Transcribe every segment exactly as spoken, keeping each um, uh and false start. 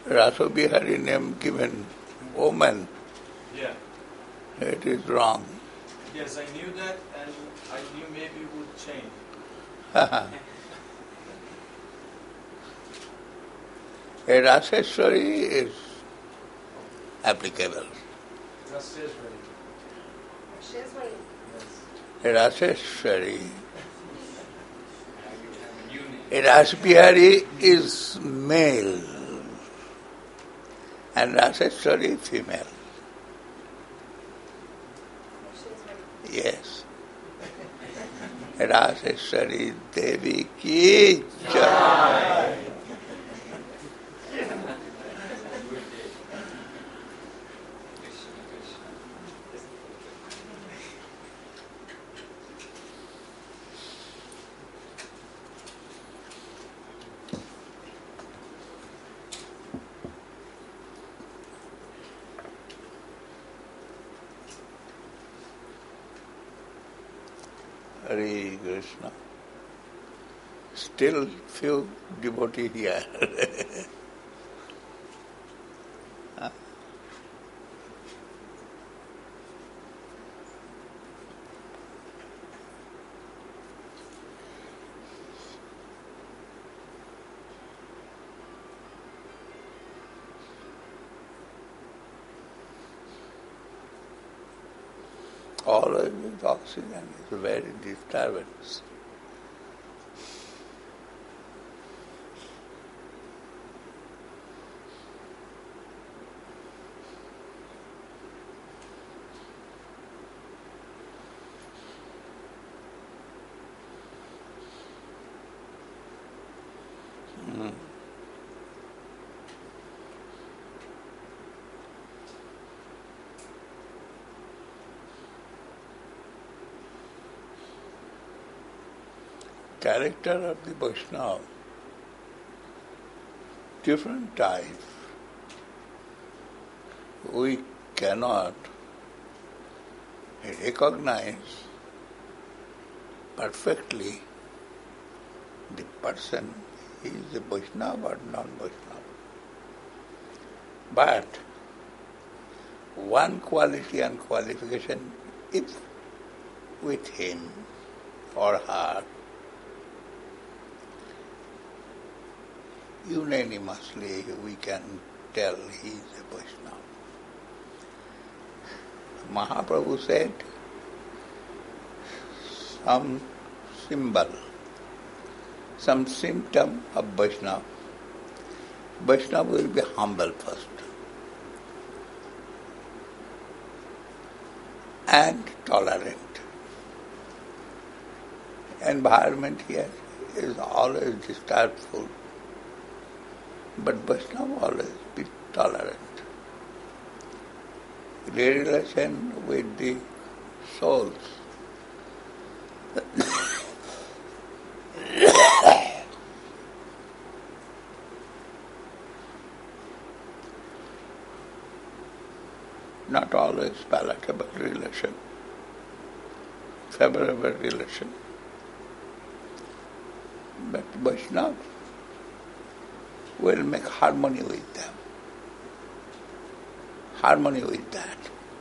Rasabihari name given woman. Yeah. It is wrong. Yes, I knew that, and I knew maybe it would change. A Raseshwari is applicable. Raseshwari. Raseshwari. A Raseshwari. A Rasbihari is male and Raseshwari female. Yes. Raseshwari Devi ki jai. Hare Krishna. Still few devotees here. Huh? Always with oxygen is very disturbance. Mm. Character of the Vaishnava, different type. We cannot recognize perfectly the person is a Vaishnava or non-Vaishnava. But one quality and qualification, if with him or her, unanimously we can tell he is a Vaishnava. Mahaprabhu said, some symbol, some symptom of Vaishnava. Vaishnava will be humble first and tolerant. Environment here is always disturbful, but Vaishnava always be tolerant. Relation with the souls. Not always palatable relation, favorable relation. But Vaishnava will make harmony with them. Harmony with that.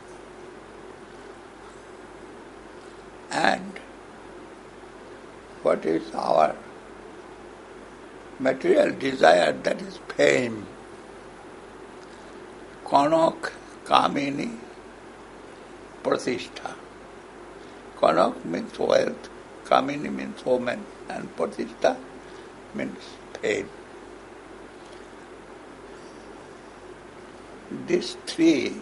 And what is our material desire, that is fame. Kanak Kamini Pratishtha. Kanak means wealth, Kamini means woman, and Pratishtha means fame. These three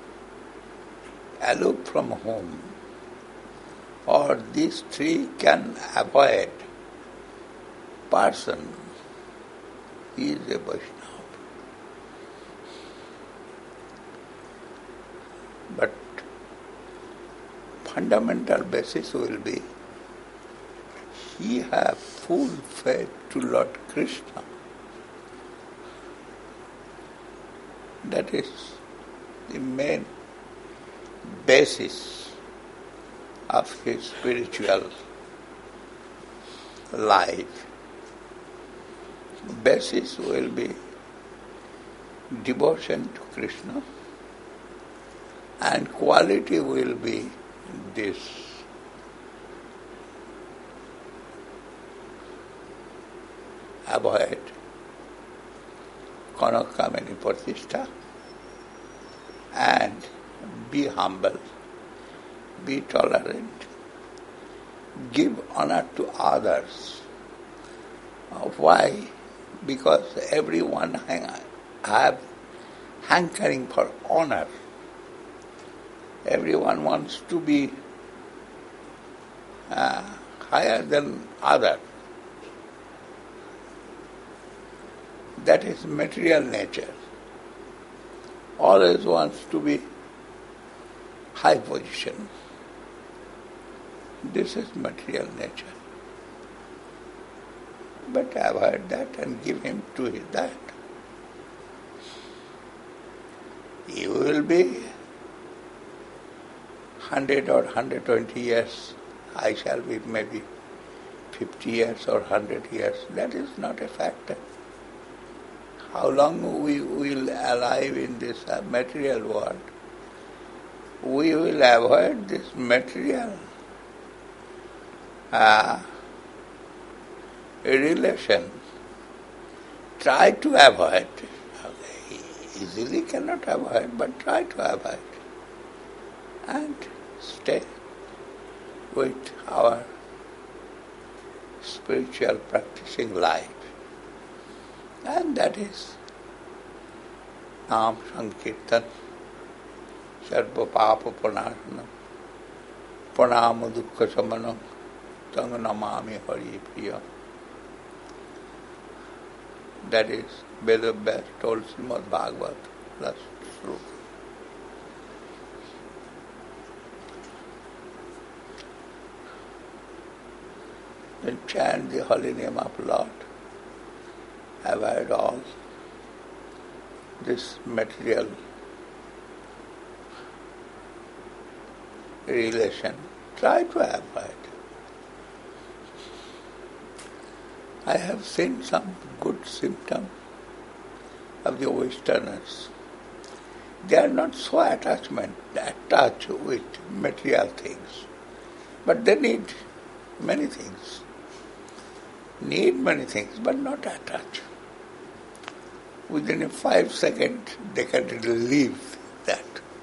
aloof from whom, or these three can avoid person, he is a Vaishnava. But fundamental basis will be he have full faith to Lord Krishna. That is the main basis of his spiritual life. Basis will be devotion to Krishna, and quality will be this. Avoid Kanakamini Pratishtha and be humble, be tolerant, give honor to others. Why? Because everyone hang, have hankering for honor. Everyone wants to be uh, higher than other. That is material nature. Always wants to be high position. This is material nature. But avoid that and give him to that. You will be one hundred or one hundred twenty years. I shall be maybe fifty years or one hundred years. That is not a factor. How long we will alive in this material world, we will avoid this material uh, relation. Try to avoid. Okay, easily cannot avoid, but try to avoid. And stay with our spiritual practicing life. And that is Nam Sankirtan, Sarva Papa Pranasana, Pranama Dukkha Samanam, Tang Namami Hari Priya. That is Veda Vyas told Srimad Bhagavat, last sloka. Then chant the holy name of Lord. Avoid all this material relation. Try to avoid. I have seen some good symptoms of the Westerners. They are not so attachment, attached with material things, but they need many things. Need many things, but not attached. Within a five seconds, they can leave that.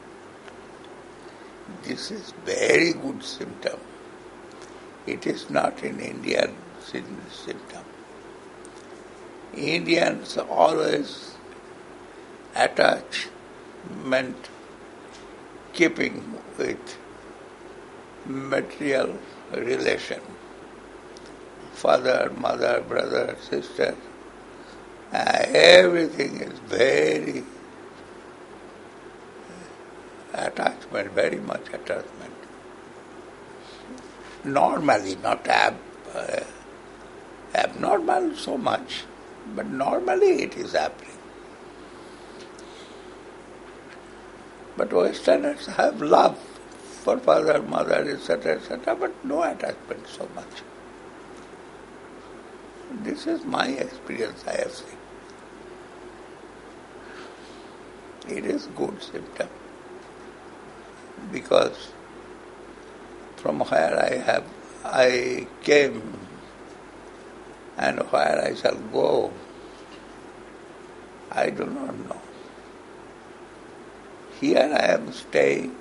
This is very good symptom. It is not an Indian symptom. Indians always attachment keeping with material relation. Father, mother, brother, sister, uh, everything is very attachment, very much attachment. Normally, not ab, uh, abnormal so much, but normally it is happening. But Westerners have love for father, mother, et cetera, et cetera, but no attachment so much. This is my experience, I have seen. It is good symptom, because from where I have, I came and where I shall go, I do not know. Here I am staying,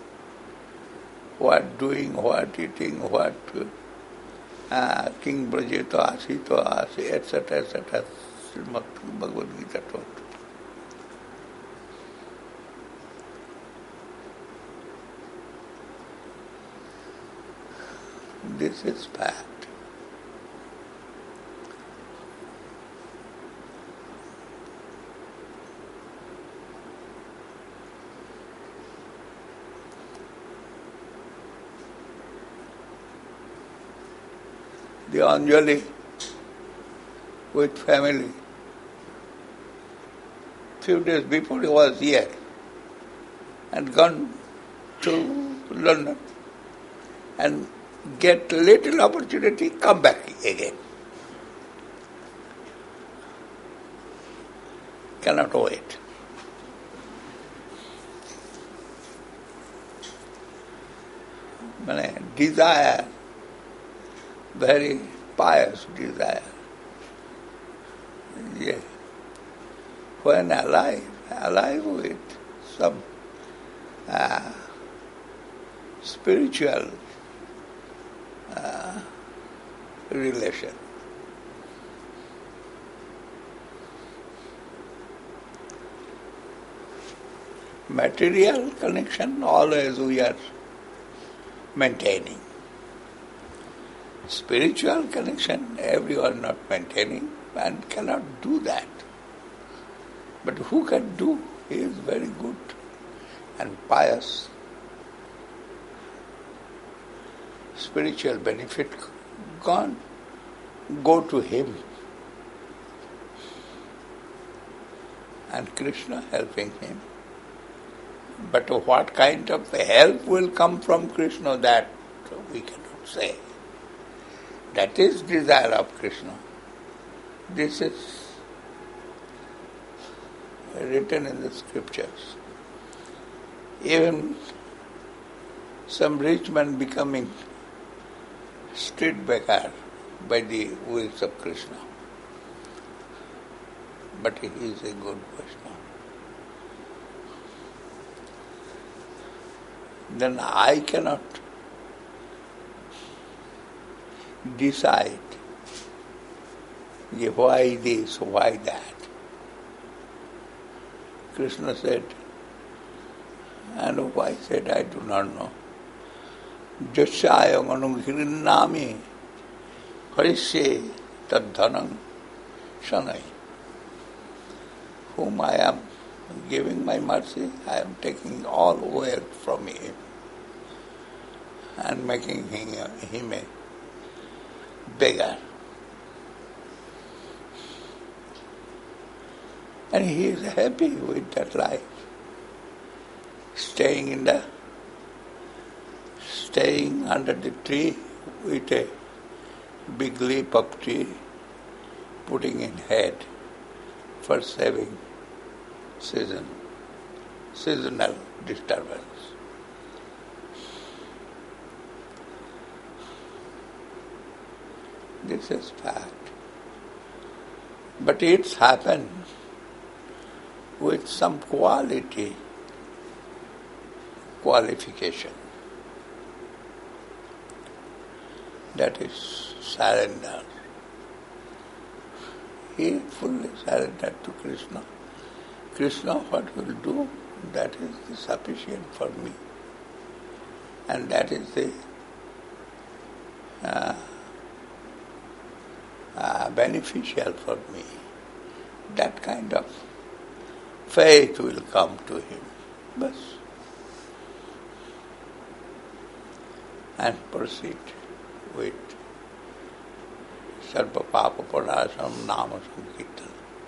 what doing, what eating, what uh, King Brajeto Asito Asi, et cetera, et cetera. Srimad Bhagavad Gita taught. This is fact. The Anjali with family. Few days before he was here and gone to London and get little opportunity, come back again. Cannot wait. mane, desire, very pious desire. Yeah. When alive, alive with some uh, spiritual uh, relation. Material connection always we are maintaining. Spiritual connection everyone not maintaining and cannot do that. But who can do? He is very good and pious. Spiritual benefit gone, go to him. And Krishna helping him. But what kind of help will come from Krishna, that we cannot say. That is desire of Krishna. This is written in the scriptures. Even some rich man becoming street beggar by the wills of Krishna. But he is a good Vaishnava. Then I cannot decide why this, why that. Krishna said, and why said, I do not know. Jasyayam anugirinami harisye tadhanam shanai. Whom I am giving my mercy, I am taking all wealth from him and making him, him a beggar. And he is happy with that life. Staying in the, staying under the tree with a big leaf of tree, putting in head for saving season, seasonal disturbance. This is fact. But it's happened with some quality, qualification. That is surrender. He fully surrendered to Krishna. Krishna, what will do, that is sufficient for me. And that is the uh, uh, beneficial for me. That kind of faith will come to him. Bas. And proceed with Sarva Papa Padasam Nama Sankirtan.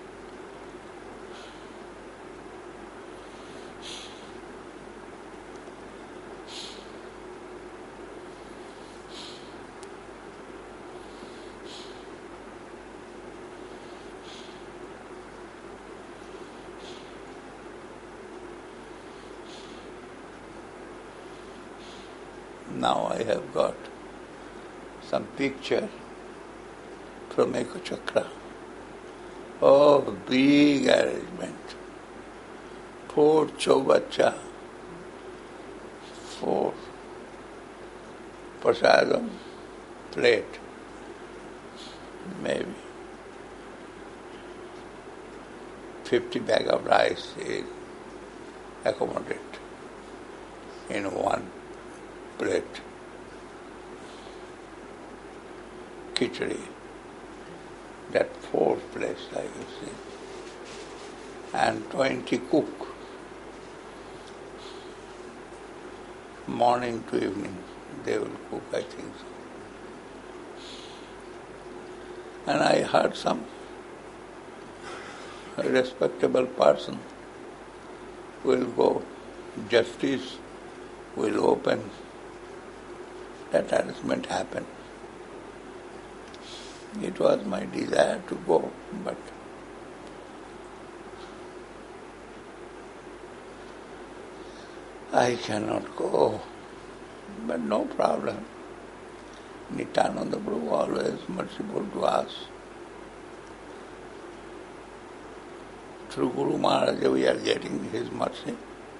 Now I have got some picture from Ekachakra. Oh, big arrangement. Four chaubacha, four prasadam plate, maybe fifty bag of rice is accommodated in one plate. Khichdi, that four place I you see, and twenty cook, morning to evening they will cook, I think so. And I heard some respectable person will go, justice will open, that arrangement happened. It was my desire to go, but I cannot go but no problem. Nityananda Prabhu always merciful to us. Through Guru Maharaj we are getting his mercy.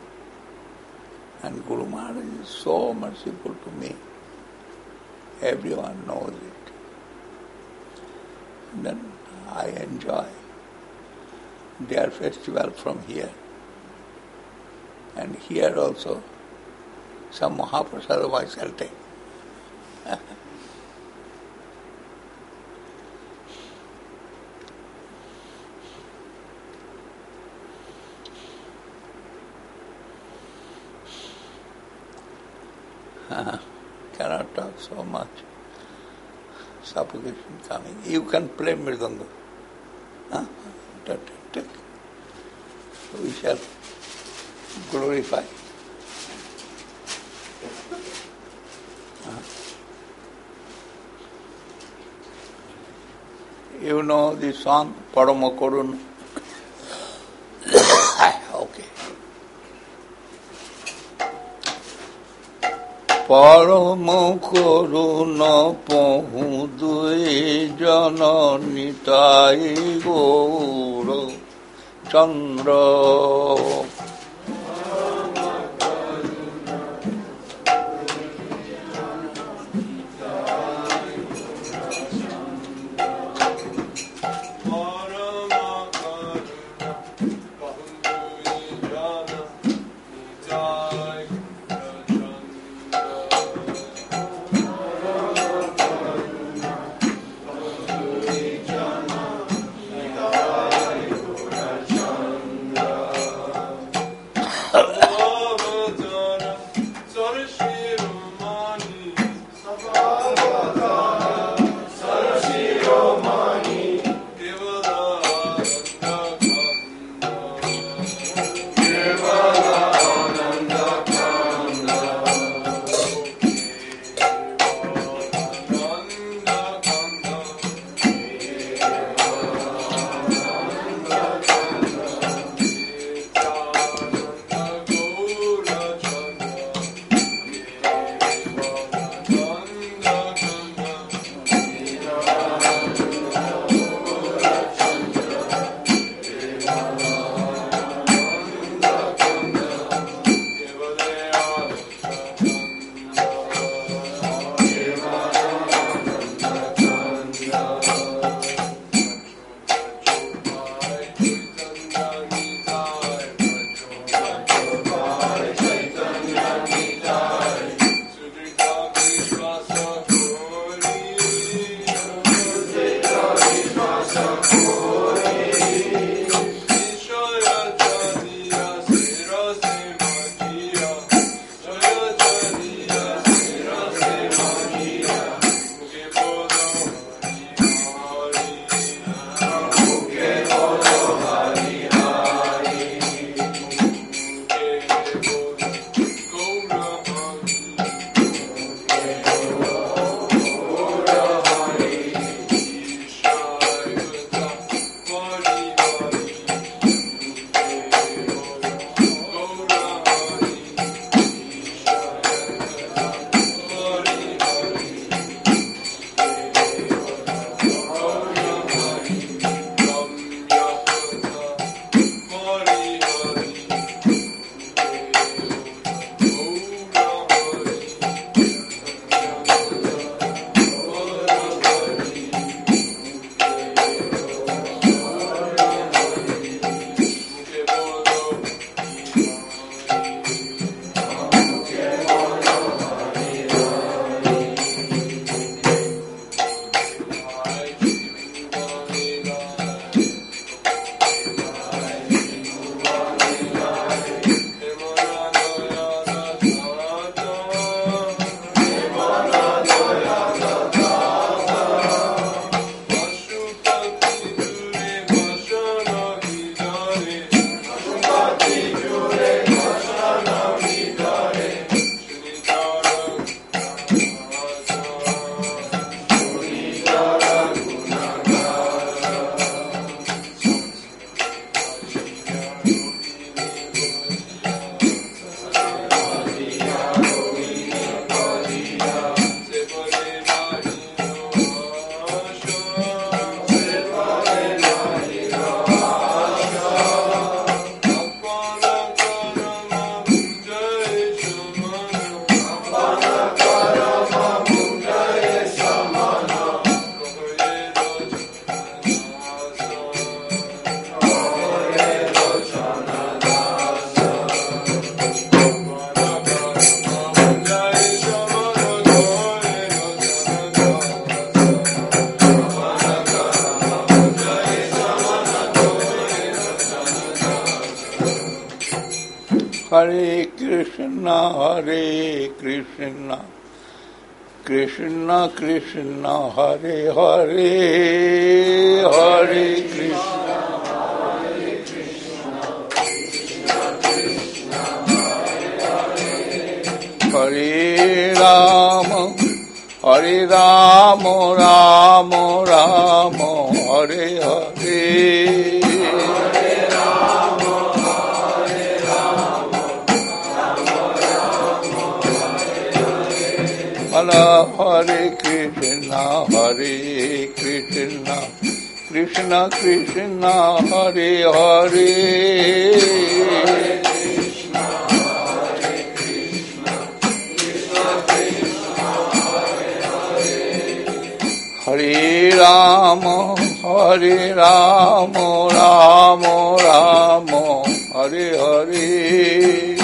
And Guru Maharaj is so merciful to me. Everyone knows it. And then I enjoy their festival from here. And here also some Mahaprasad I shall take. Cannot talk so much. Suffocation coming. You can play mridanga. Huh? We shall glorify. Huh? You know the song Parama Karuna? Okay. Parama Karuna Pahu Dui Jana Nitai Gaura Chandra. Hare Krishna, Hare Krishna, Krishna Krishna, Hare Hare, Hare Krishna, Hare Krishna, Hare Rama, Hare Rama, Rama Rama, Hare Hare. Hare Krishna, Hare Krishna, Krishna Krishna, Hare Hare, Hare Rama, Hare Rama, Rama Rama, Hare Hare.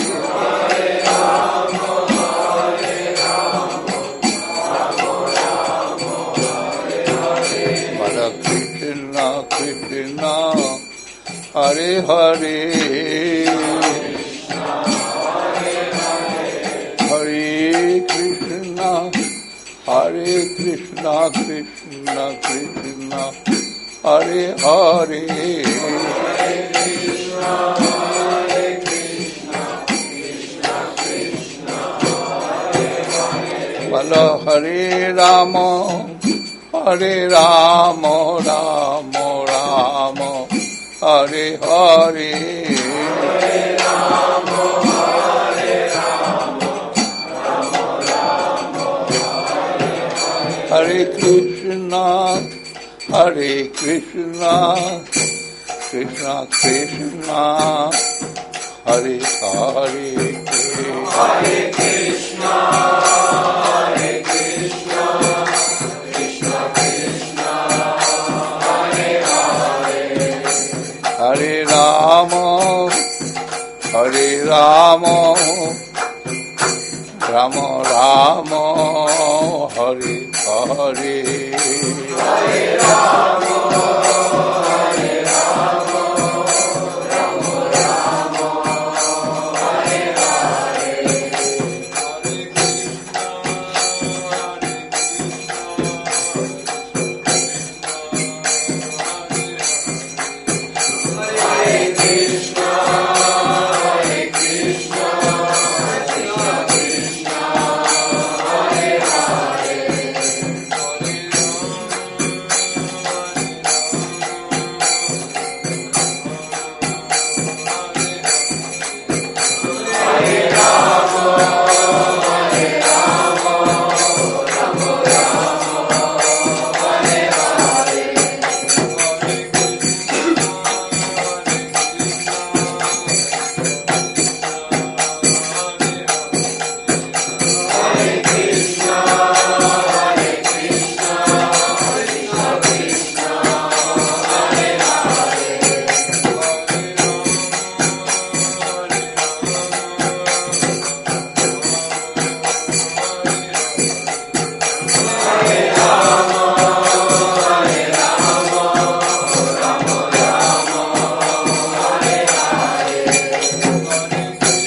Krishna, Hare Hare, Hare Krishna, Hare Krishna, Krishna Krishna, Hare Hare, Bala Hare Rama, Hare Rama, Rama Rama, Hare Hare, Hare Rama, Hare Rama, Rama Rama, Hare Krishna, Hare Krishna, Krishna Krishna, Hare Hare, Hare Krishna, Hare Krishna, Hare Rama, Hare Rama, Rama Rama, Hare Hare, Hare Rama, Hare Rama, Rama Rama, Hare Hare, Hare Krishna, Hare Krishna, Krishna Krishna, Hare Hare, Hare Rama, Hare Rama, Rama Rama, Hare Hare. Hare Krishna, Hare Krishna, Krishna Krishna, Hare Hare, Hare Rama, Hare Rama, Rama Rama, Hare Hare.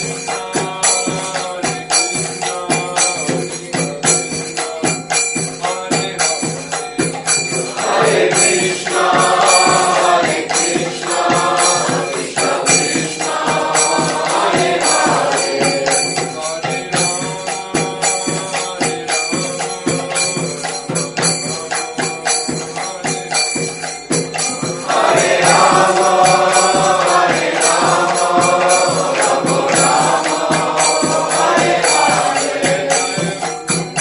Hare Krishna, Hare Krishna, Krishna Krishna, Hare Hare, Hare Rama, Hare Rama, Rama Rama, Hare Hare.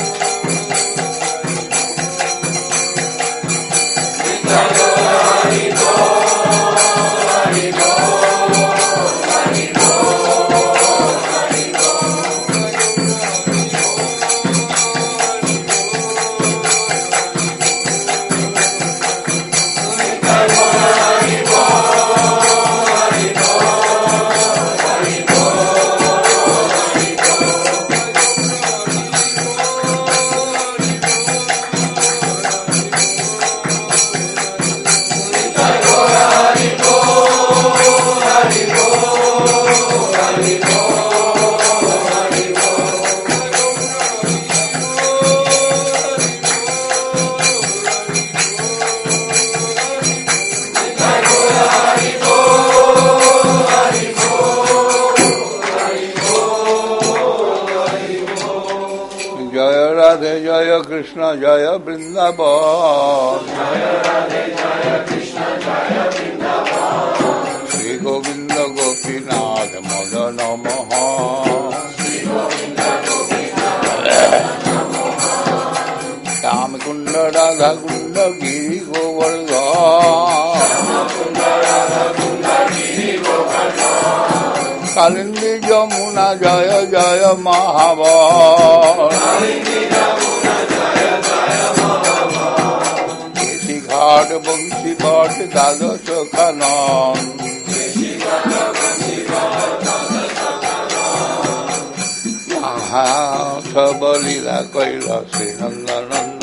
Hare জয় কৃষ্ণ জয় বৃন্দাবন শ্রী গোবিন্দ গোপীনাথ মদন মোহন শ্যাম কুণ্ড রাধা কুণ্ড গিরি গোবর্ধন কালিন্দী যমুনা জয় জয় মহাবন কেশি ঘাট বংশী বট দ্বাদশ কানন সব লীলা কৈল শ্রী নন্দনন্দন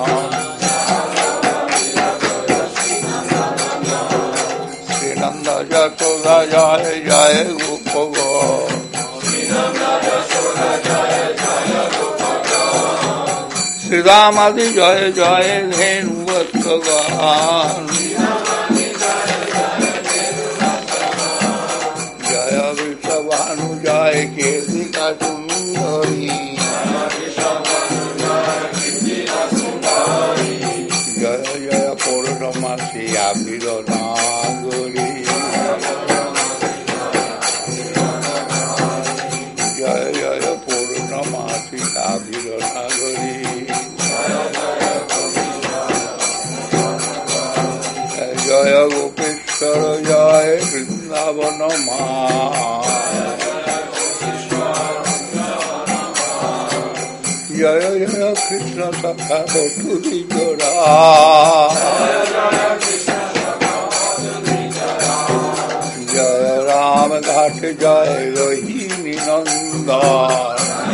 শ্রীনন্দ যশোদা জয় জয় গোপ শ্রীরামাদি জয় জয় ধেনু ভক্তগণ জয় বৃষভানু জয় কেশিকা সুন্দরী জয় জয় পৌর্ণমাসী আবির নাগরী জয় জয় পৌর্ণমাসী আবির নাগরী জয় গোপেশ্বর জয় বৃন্দাবন মা জয় জয় কৃষ্ণ সখা বটুরি জোড়া জয় রাম ঘাট জয় রোহিণী নন্দন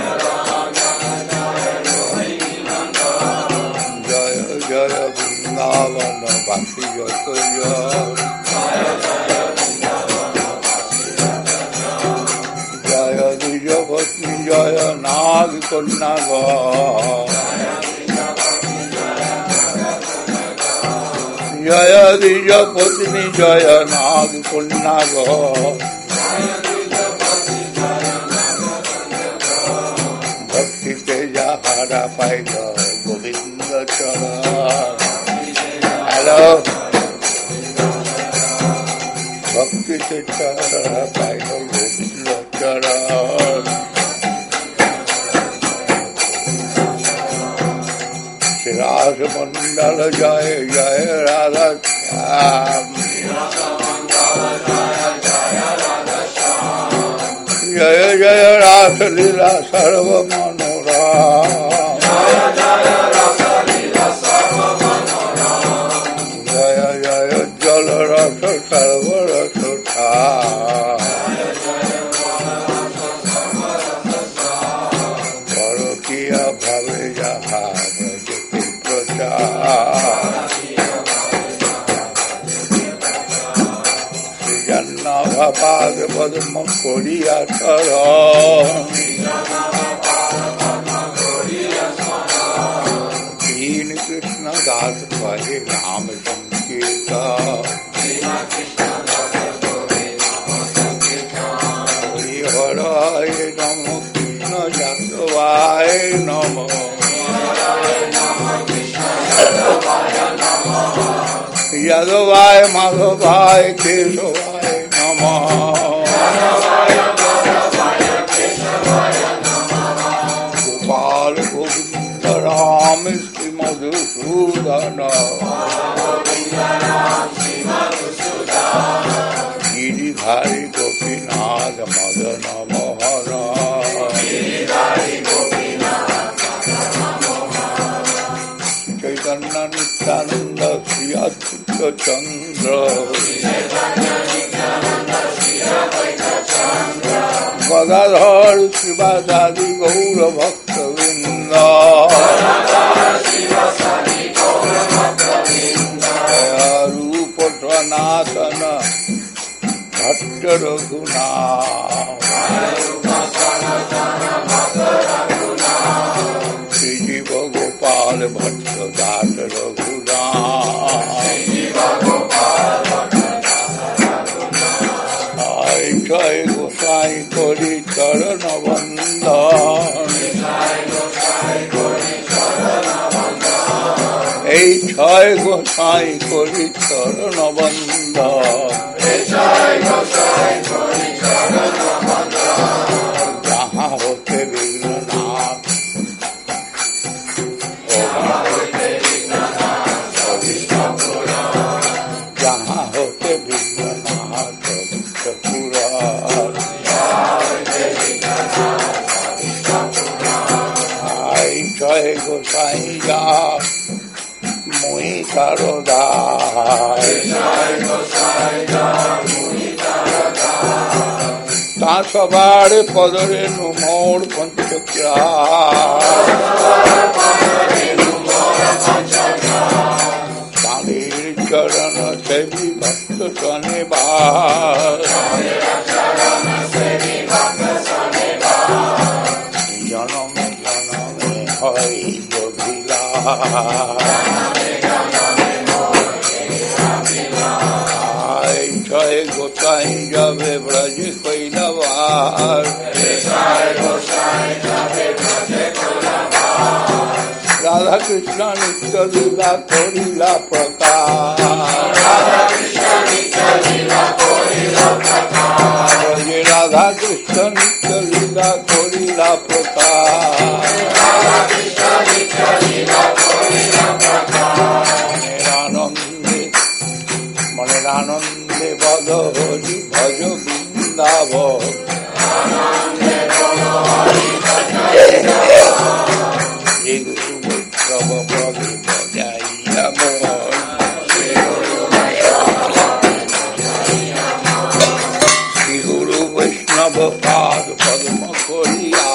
জয় জয় বৃন্দাবন বাসী যত জয় দ্বিজ পত্নী জয় নাগ কন্যা জয় দ্বিজ পত্নী জয় নাগ কন্যা ভক্তিতে যাহারা পাইল গোবিন্দ চরণ হ্যালো ভক্তিতে যাহারা পাইল গোবিন্দ চরণ রাজ মন্ডল জয় জয় রাধা শ্যাম জয় জয় রাস লীলা সর্ব মনোরম জয় জয় জল রস সর্বরস পরকিয়া ভাবে যাহা পাদ পদ্ম করিয়া চরণ দীন কৃষ্ণ দাস করে নাম সংকীর্তন হরি হরায় নম কৃষ্ণ যাদবায় নম যাদবায় মাধবায় কেশবায় গোপাল গোবিন্দ রাম শ্রী মধুসূদন গিরিধারী গোপীনাথ মদন মোহন চৈতন্য নিত্যানন্দ শ্রী অচ্যুত চন্দ্র গদাধর শিবাসাদি গৌর ভক্তবৃন্দ রূপ সনাতন ভট্ট রঘুনাথ শ্রীজীব গোপাল ভট্ট দাস রঘুনাথ জয় গোসাই করি চরণ বন্দন গোসাই করি চরণ বন্ধ যাহা হতে বিঘ্ননাথ যাহা হতে বিঘ্ননাথ জয় গোসাই যা মুই তার দায় তা সবার পদরে নুমোর পঞ্চক্রিয়া তাঁদের চরণ সেবী ভক্ত শনিবার জনমে জনমে হয় যোগিলা জয় গোসাই যাবে ব্রজে কৈলাবার রাধা কৃষ্ণ নিত্য লীলা করিলা প্রকাশ ব্রজে রাধা কৃষ্ণ নিত্য লীলা করিলা প্রকাশ মনের আনন্দে মনের আনন্দে বদ হরি ভজ বৃন্দাব শ্রী গুরু বৈষ্ণব পদে বজাইয়া শ্রী গুরু বৈষ্ণব পাদ পদ্ম করিয়া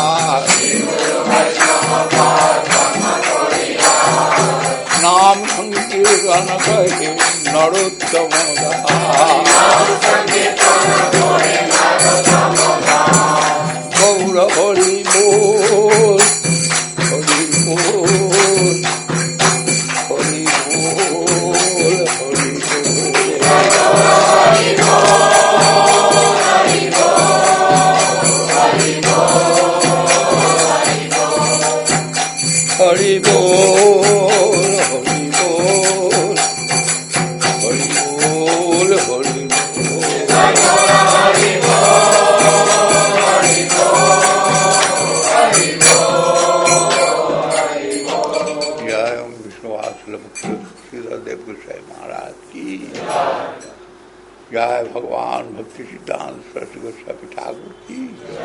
নাম সংকীর্তন কহে নরোত্তম গৌর হরি બોલ হরি બોલ হরি બોল হরি হরি બોલ হরি બોল হরি બોল হরি देव गोसाई महाराज की जय भगवान भक्ति सिद्धांत सरस्वती गोस्वामी ठाकुर की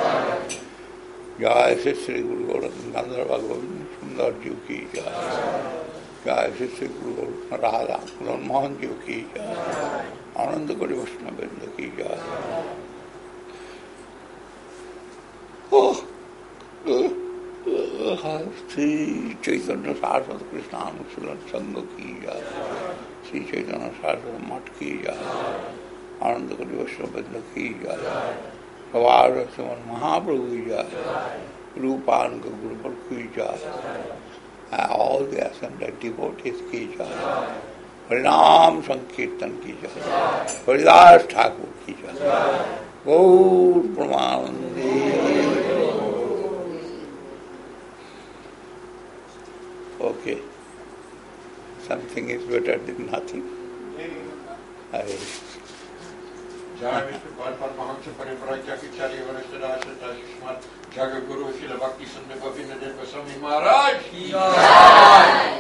जय श्री श्री गुरु गंधर्व गोविंद सुंदर जी की जय जय श्री श्री गुरु राधा मोहन जी की जय आनंद करी वैष्णव वृंद की जय श्री चैतन्य सारस्वत कृष्णानुशीलन संघ की जय श्री चैतन्य सारस्वत मठ की जय आनंद करी वैष्णव वृंद की जय सवार सुमन महाप्रभु की जय रूपानुग गुरुकुल की जय ऑल द ascended devotees की जय हरिनाम संकीर्तन की जय हरिदास ठाकुर की जय गौर प्रमानंदे Okay, something is better than nothing. I जय विष्णु पाद परमहंस परिव्राजक की चालीस वर्ष राष्ट्र श्रीमद जग गुरु श्रील भक्ति संत गोविंद देव गोस्वामी महाराज की जय।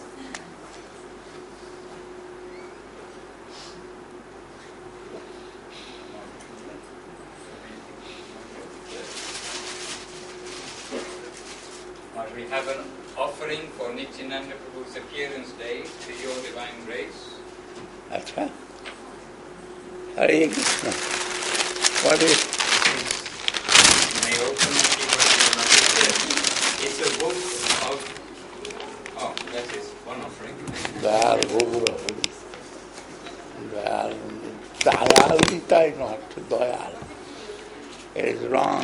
We have an offering for Nityananda Prabhu's appearance day to your divine grace. Acha. Hare Krishna. What is? May I open it? It's a book of. Oh, that is one offering. Dayal Guru. Dayal. Dayal Gita is not Dayal. It is wrong.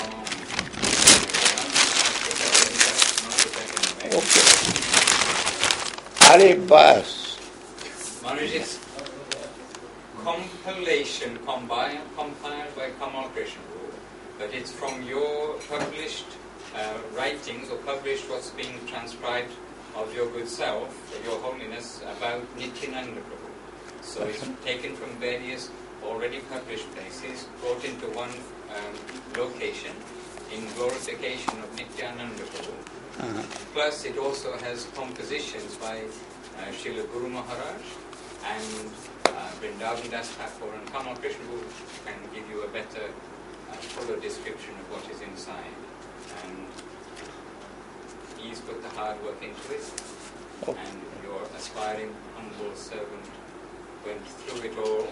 Okay. Hare Bas. Maharaj's compilation compiled, compiled by Kamal Krishna, but it's from your published uh, writings or published what's being transcribed of your good self, your holiness, about Nityananda Prabhu. So it's taken from various already published places, brought into one um, location in glorification of Nityananda Prabhu. Uh-huh. Plus it also has compositions by uh, Srila Guru Maharaj and uh, Vrindavan Das Thakur and Kamal Krishna, who can give you a better, uh, fuller description of what is inside. And he's put the hard work into it, Okay. and your aspiring, humble servant went through it all,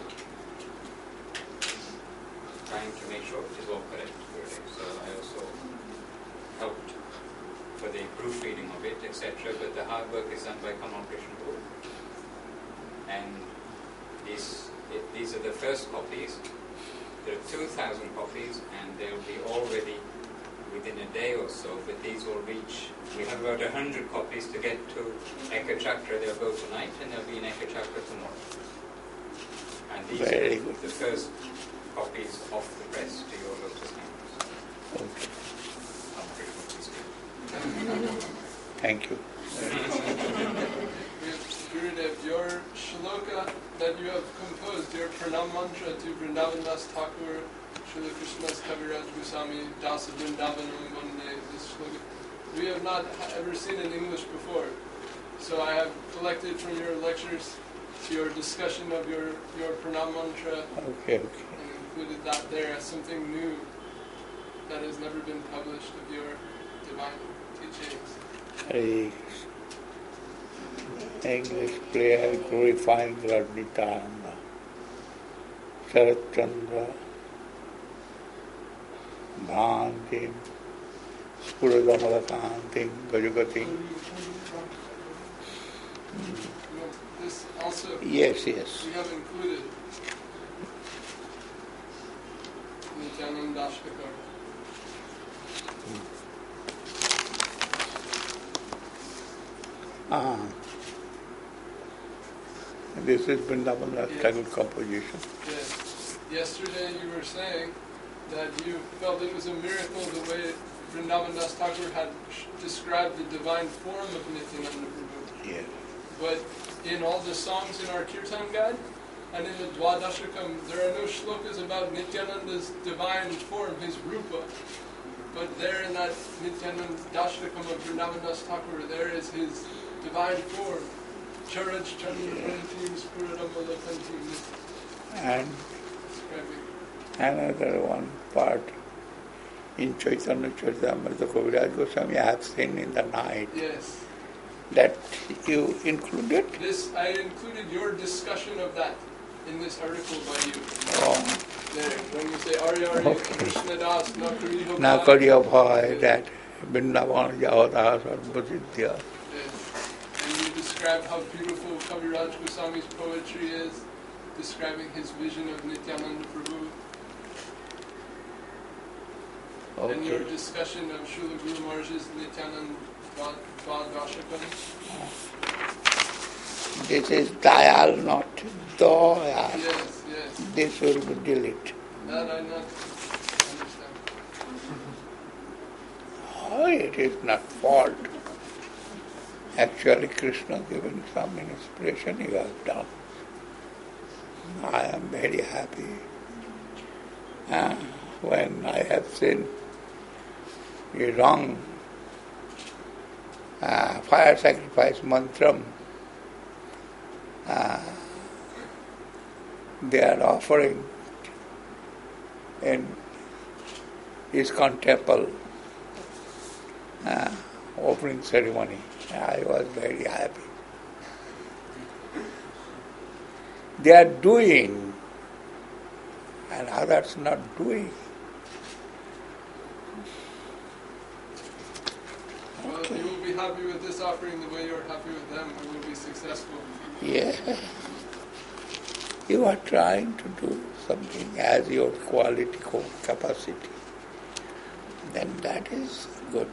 trying to make sure it is all correct, really. So I also helped for the proofreading of it, et cetera. But the hard work is done by Kamal Krishna Guru. And these, it, these are the first copies. There are two thousand copies, and they'll be all ready within a day or so, but these will reach, we have about one hundred copies to get to Ekachakra. They'll go tonight, and they'll be in Ekachakra tomorrow. And these Very are good. the first copies off the press to your lotus hands. Okay. I'm pretty much this Thank you. Gurudev, your shloka that you have composed, your pranam mantra to Vrindavan Das Thakur, Srila Krishnadas Kaviraj Goswami, Dasa Vrindavanam Vande, this shloka, we have not ever seen in English before. So I have collected from your lectures your discussion of your, your pranam mantra Okay, okay. and included that there as something new that has never been published of your divine teachings. Hare English player glorifying Lord Nityananda, Sharat Chandra, Bhantim, Spuradamala Kantim, Gajagatim. You know, this also Yes, yes. we have included Nityananda Dastakar. Ah. This is Vrindavan Das Yes. Thakur composition. Yes. Yesterday you were saying that you felt it was a miracle the way Vrindavan Das Thakur had sh- described the divine form of Nityananda Prabhu. Yes. But in all the songs in our Kirtan guide and in the Dwadashakam, there are no shlokas about Nityananda's divine form, his rupa. But there in that Nityananda Dashtakam of Vrindavan Das Thakur, there is his divine form. Charaj Chandrapantim Spuradamalapantim. And Describing. another one part in Chaitanya Charitamrita Kaviraj Goswami I have seen in the night. Yes. That you included? This, I included your discussion of that in this article by you. Oh, There, when you say Arya Arya Okay. Krishna Das Nakariho na kariya bhai, that Vrindavan Javata Sarvasiddhya. Yes. And you describe how beautiful Kaviraj Goswami's poetry is, describing his vision of Nityananda Prabhu. And your Okay. discussion of Srila Guru Maharaj's Nityananda Dvadashakam. This is Dayal, not Dayal. Yes, yes. This will be delete. That I not understand. Oh, it is not fault. Actually, Krishna given some inspiration you have done. I am very happy. Uh, when I have seen a wrong uh, fire sacrifice mantram, uh, they are offering in ISKCON temple uh, opening ceremony. I was very happy. They are doing and others not doing. Well, if you will be happy with this offering the way you're happy with them, we will be successful. Yeah. You are trying to do something as your quality, capacity. Then that is good.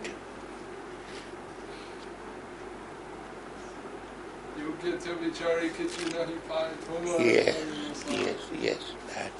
Yogya te vichari kichu nahi pai, toma Yes, hari yes, yes, that.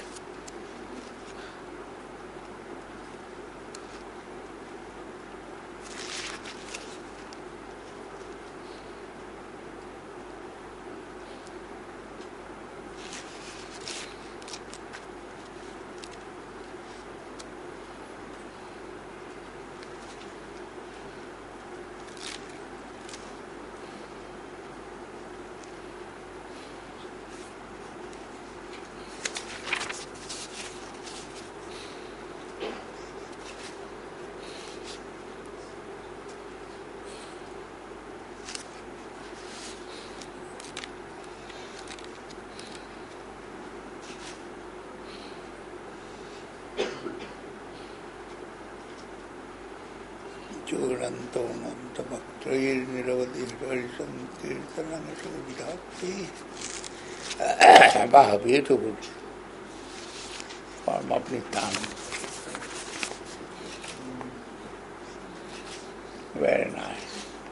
Suranto Nanta Bhaktir Niravadi Harisam Kirtananga Suvidhati. Wow, beautiful form of Nityananda. Very nice.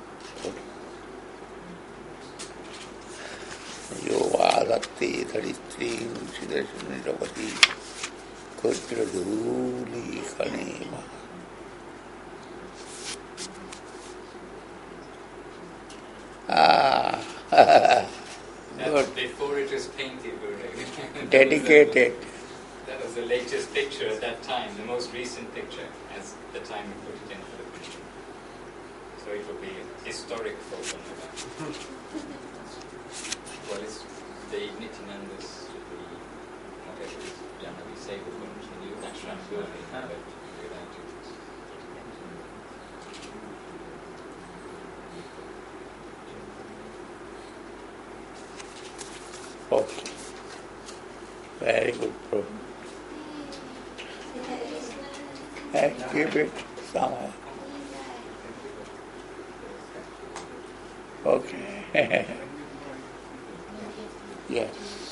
Yovadatti Dharitri Siddhasya Niravadi Kudraduli Kaneva. Ah, That's before it was painted, Gurudev. dedicated. That was the latest picture at that time, the most recent picture, as the time we put it in for the picture. So it will be a historic photo. Well, it's the Nityananda's, the whatever it is, Janavi say, we continue, ashram building, but we like to. Okay. Very good problem. And keep it somehow. Okay. Yes.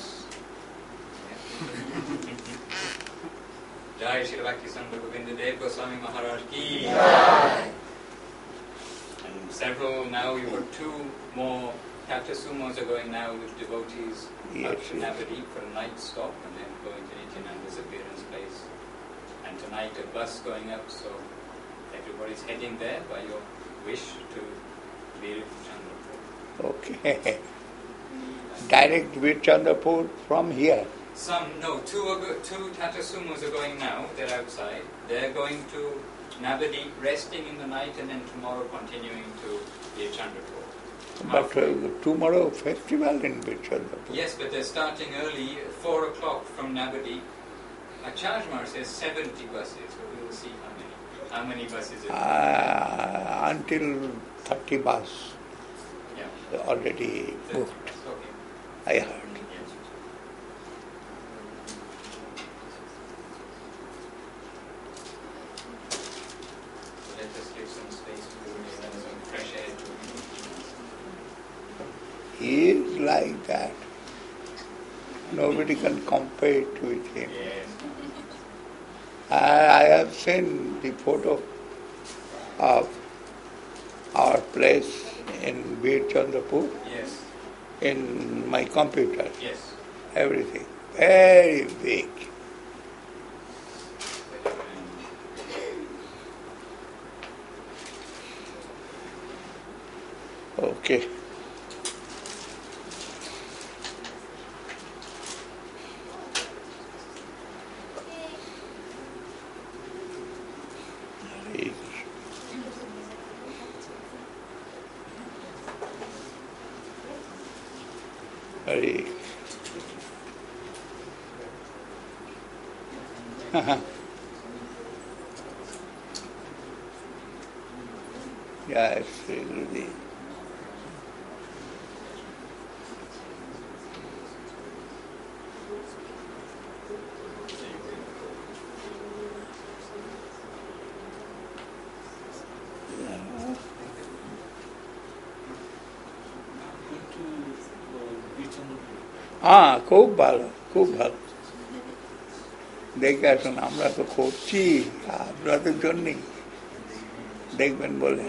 Jai Shri Bhaktisangha Govinda Dev Goswami Maharaj Ki. And several now, you got two more Tata Sumos are going now with devotees Yes, up to yes. Navadip for a night stop and then going to Nityananda's appearance place. And tonight a bus going up, so everybody's heading there by your wish to Veer Chandrapur. Okay. Direct with Chandrapur from here. Some, no, two, are go, two Tata Sumos are going now, they're outside. They're going to Navadip, resting in the night, and then tomorrow continuing to Veer Chandrapur. But uh, tomorrow festival in Vichandrapur. Yes, but they're starting early, four o'clock from Navadip. Acharjmar says seventy buses, so we will see how many. How many buses it is. Uh, until thirty bus Yeah. already booked, Okay. I heard. Yes. Let us give some space to and some fresh air to He is like that. Nobody can compare it with him. Yes. I, I have seen the photo of our place in Veer Chandrapur Yes. in my computer. Yes. Everything. Very big. Okay. Hare Hare. Yes, Sri Gurudev. হ্যাঁ খুব ভালো খুব ভালো দেখে আসুন আমরা তো করছি আপনাদের জন্যই দেখবেন বলে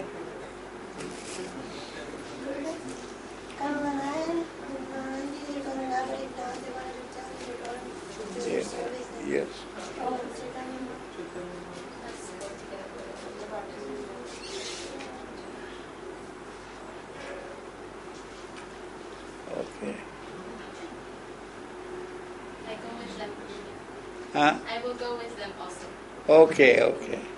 Yes. Okay. I go with them. Huh? I will go with them also. Okay, okay.